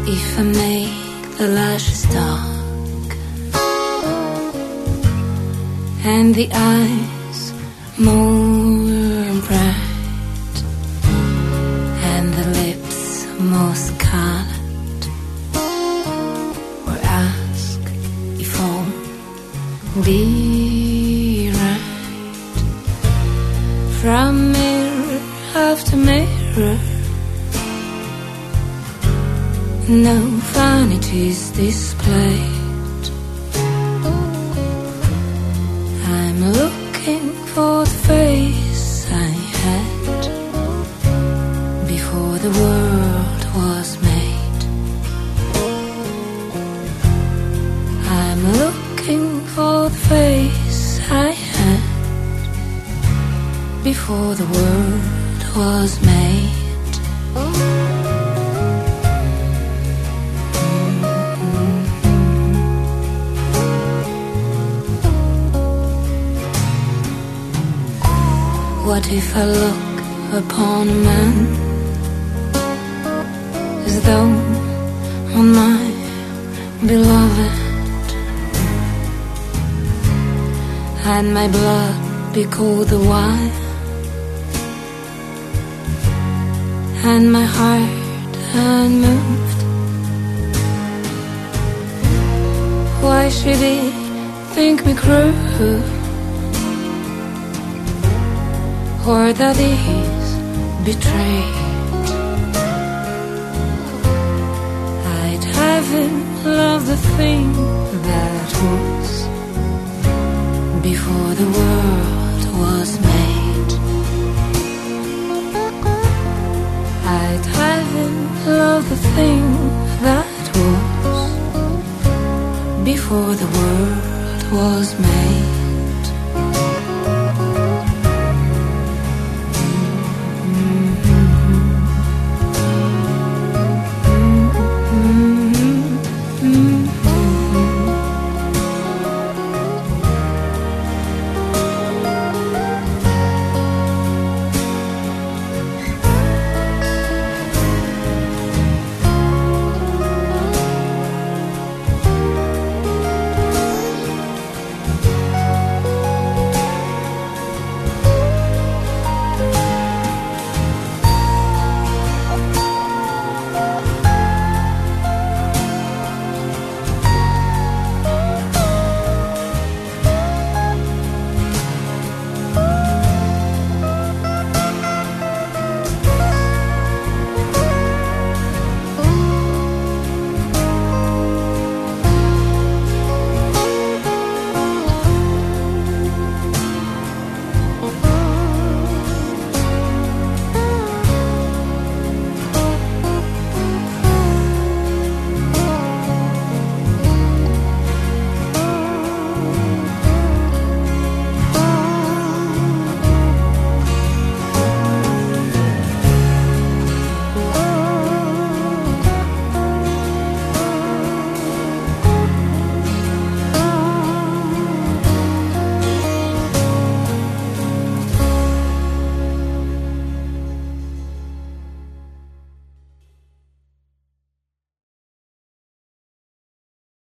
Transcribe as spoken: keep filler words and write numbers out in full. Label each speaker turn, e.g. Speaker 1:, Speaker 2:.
Speaker 1: If I make the lashes dark and the eyes more bright and the lips more scarlet, or ask if all be right, from mirror after mirror, no vanities displayed. I'm looking for the face I had before the world was made. I'm looking for the face I had before the world was made. What if I look upon a man as though on my beloved, and my blood be cold the while, and my heart unmoved? Why should he think me cruel, or that he's betrayed? I'd have him love the thing that was before the world was made. I'd have him love the thing that was before the world was made.